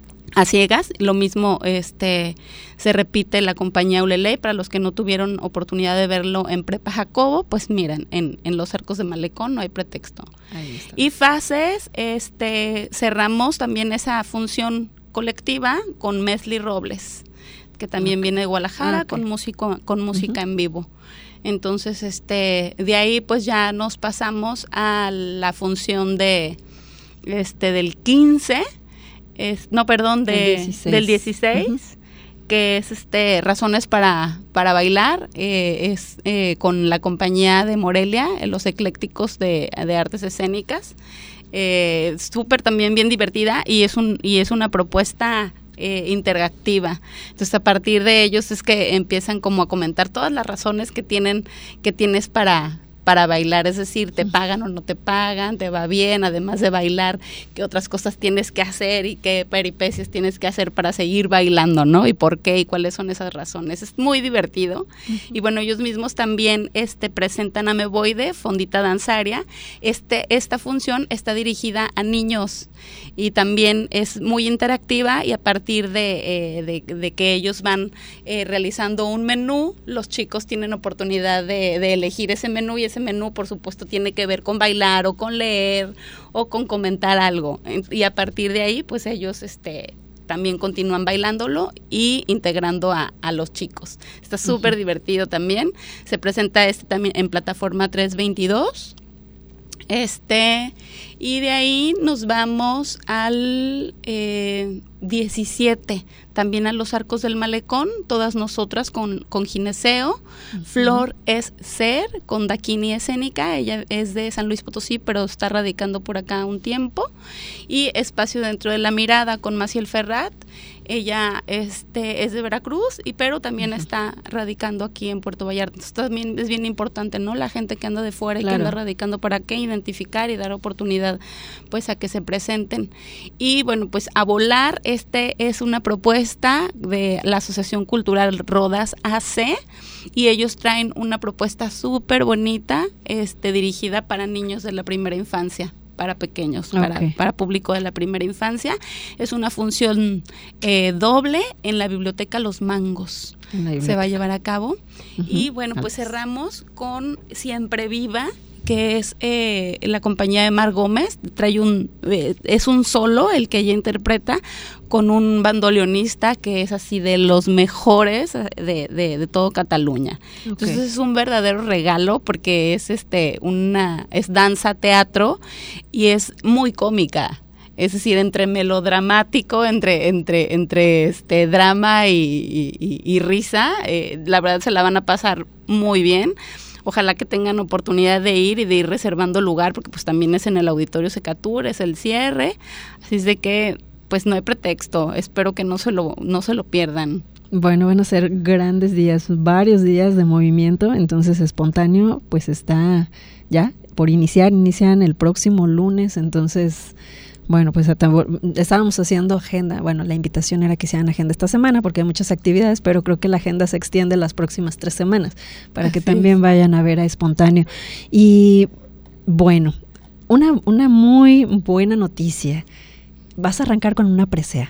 a ciegas. Lo mismo este se repite la compañía Ulele. Para los que no tuvieron oportunidad de verlo en Prepa Jacobo, pues miren, en, en los Arcos de Malecón no hay pretexto. Ahí está. Y Fases, este, cerramos también esa función colectiva con Mesli Robles, que también okay. viene de Guadalajara, okay. con músico, con música uh-huh. en vivo. Entonces, este, de ahí pues ya nos pasamos a la función de este del quince, es, no, perdón, de, dieciséis. Del dieciséis, uh-huh. que es este Razones para, para bailar, eh, es eh, con la compañía de Morelia, eh, los eclécticos de, de artes escénicas. Eh, súper también bien divertida, y es un y es una propuesta eh, interactiva. Entonces, a partir de ellos es que empiezan como a comentar todas las razones que tienen que tienes para para bailar, es decir, te pagan o no te pagan, te va bien, además de bailar, qué otras cosas tienes que hacer y qué peripecias tienes que hacer para seguir bailando, ¿no? Y por qué y cuáles son esas razones. Es muy divertido. Uh-huh. Y bueno, ellos mismos también este presentan Ameboide, Fondita Danzaria. Este esta función está dirigida a niños y también es muy interactiva, y a partir de, eh, de, de que ellos van eh, realizando un menú, los chicos tienen oportunidad de, de elegir ese menú, y ese menú, por supuesto, tiene que ver con bailar o con leer o con comentar algo, y a partir de ahí pues ellos este también continúan bailándolo y integrando a, a los chicos. Está súper uh-huh. divertido también. Se presenta este también en plataforma tres veintidós. Este, y de ahí nos vamos al eh, diecisiete, también a los Arcos del Malecón, todas nosotras con, con Gineceo. Uh-huh. Flor es Ser, con Daquini Escénica. Ella es de San Luis Potosí, pero está radicando por acá un tiempo. Y Espacio Dentro de la Mirada, con Maciel Ferrat. Ella este es de Veracruz, y pero también uh-huh. está radicando aquí en Puerto Vallarta. Entonces, también es bien importante, ¿no? La gente que anda de fuera claro. y que anda radicando para qué, identificar y dar oportunidad pues a que se presenten. Y bueno, pues a volar, este es una propuesta de la Asociación Cultural Rodas A C, y ellos traen una propuesta súper bonita, este dirigida para niños de la primera infancia, para pequeños, okay. para, para público de la primera infancia. Es una función eh, doble en la Biblioteca Los Mangos. Se va a llevar a cabo. Uh-huh. Y bueno, pues cerramos con Siempre Viva, que es eh, la compañía de Mar Gómez. Trae un, eh, es un solo el que ella interpreta, con un bandoleonista que es así de los mejores de, de, de todo Cataluña. Okay. Entonces es un verdadero regalo, porque es este una es danza teatro y es muy cómica. Es decir, entre melodramático, entre entre entre este drama y, y, y risa, eh, la verdad se la van a pasar muy bien. Ojalá que tengan oportunidad de ir y de ir reservando lugar, porque pues también es en el Auditorio Secatur, es el cierre, así es de que pues no hay pretexto. Espero que no se lo no se lo pierdan. Bueno, van a ser grandes días, varios días de movimiento, entonces Espontáneo pues está ya por iniciar, inician el próximo lunes, entonces bueno, pues estábamos haciendo agenda. Bueno, la invitación era que hicieran agenda esta semana porque hay muchas actividades, pero creo que la agenda se extiende las próximas tres semanas para que Así también es. Vayan a ver a Espontáneo. Y bueno, una, una muy buena noticia. Vas a arrancar con una presea.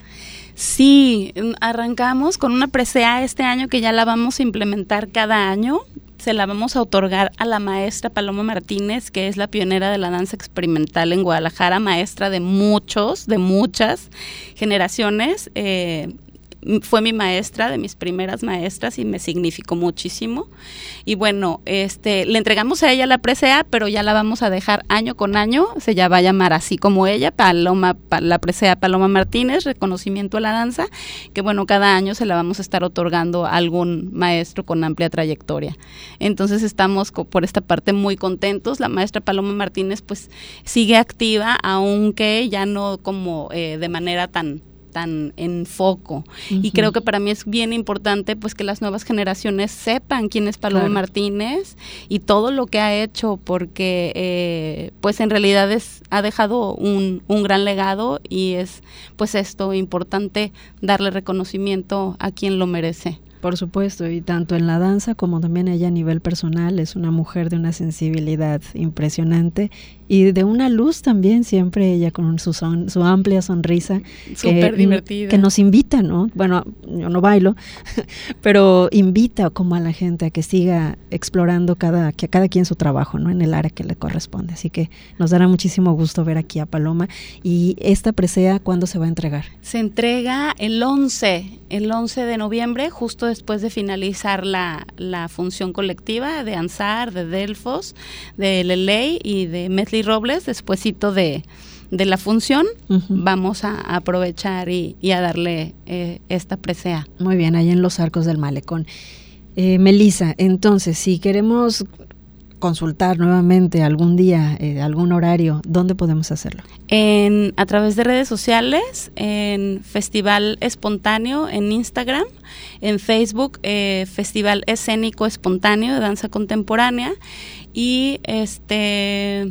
Sí, arrancamos con una presea este año que ya la vamos a implementar cada año. se la vamos a otorgar a la maestra Paloma Martínez, que es la pionera de la danza experimental en Guadalajara, maestra de muchos, de muchas generaciones. Eh, fue mi maestra, de mis primeras maestras, y me significó muchísimo. Y bueno, este, le entregamos a ella la presea, pero ya la vamos a dejar año con año, se ya va a llamar así como ella, Paloma, la presea Paloma Martínez, reconocimiento a la danza, que bueno, cada año se la vamos a estar otorgando a algún maestro con amplia trayectoria. Entonces estamos por esta parte muy contentos. La maestra Paloma Martínez pues sigue activa, aunque ya no como eh, de manera tan tan en foco. Uh-huh. Y creo que para mí es bien importante pues que las nuevas generaciones sepan quién es Paloma claro. Martínez y todo lo que ha hecho, porque eh, pues en realidad es, ha dejado un, un gran legado, y es pues esto importante, darle reconocimiento a quien lo merece. Por supuesto, y tanto en la danza como también ella a nivel personal es una mujer de una sensibilidad impresionante y de una luz también, siempre ella con su, son, su amplia sonrisa. Súper que, divertida. Que nos invita, ¿no? Bueno, yo no bailo, pero invita como a la gente a que siga explorando cada, que a cada quien su trabajo, ¿no? En el área que le corresponde. Así que nos dará muchísimo gusto ver aquí a Paloma. Y esta presea, ¿cuándo se va a entregar? Se entrega el once, el once de noviembre, justo después de finalizar la, la función colectiva de Ansar, de Delfos, de Leley y de Mesli Robles. Despuesito de, de la función, uh-huh. vamos a, a aprovechar y, y a darle eh, esta presea. Muy bien, ahí en los Arcos del Malecón. Eh, Melissa, entonces, si queremos consultar nuevamente algún día, eh, algún horario, ¿dónde podemos hacerlo? En, a través de redes sociales, en Festival Espontáneo en Instagram, en Facebook, eh, Festival Escénico Espontáneo de Danza Contemporánea, y este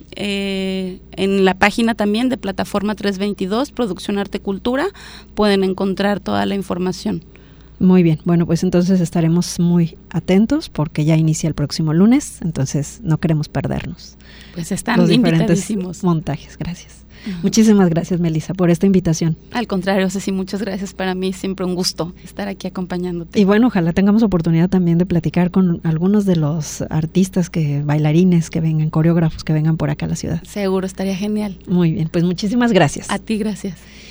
eh, en la página también de Plataforma trescientos veintidós, Producción Arte Cultura, pueden encontrar toda la información. Muy bien, bueno, pues entonces estaremos muy atentos porque ya inicia el próximo lunes, entonces no queremos perdernos. Pues están los diferentes invitadísimos. Montajes, gracias. Uh-huh. Muchísimas gracias, Melissa, por esta invitación. Al contrario, Ceci, muchas gracias. Para mí siempre un gusto estar aquí acompañándote. Y bueno, ojalá tengamos oportunidad también de platicar con algunos de los artistas, que bailarines que vengan, coreógrafos que vengan por acá a la ciudad. Seguro, estaría genial. Muy bien, pues muchísimas gracias. A ti, gracias.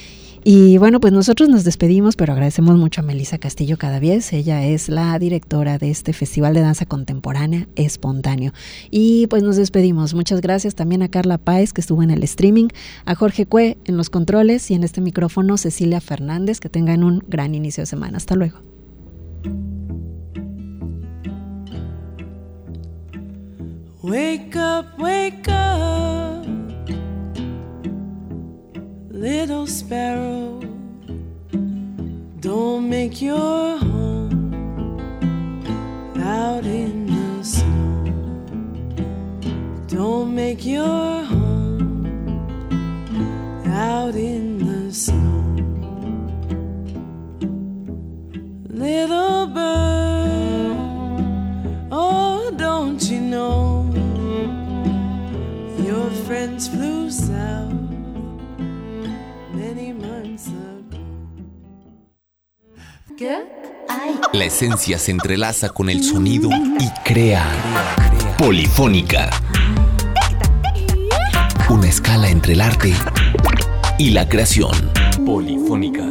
Y bueno, pues nosotros nos despedimos, pero agradecemos mucho a Melissa Castillo Cadaviés. Ella es la directora de este Festival de Danza Contemporánea Espontáneo. Y pues nos despedimos. Muchas gracias también a Carla Páez, que estuvo en el streaming, a Jorge Cue en los controles, y en este micrófono Cecilia Fernández. Que tengan un gran inicio de semana. Hasta luego. Wake up, wake up, little sparrow, don't make your home out in the snow. Don't make your home out in the snow. Little bird, oh, don't you know your friends flew south many months ago. La esencia se entrelaza con el sonido y crea Polifónica. Una escala entre el arte y la creación. Polifónica.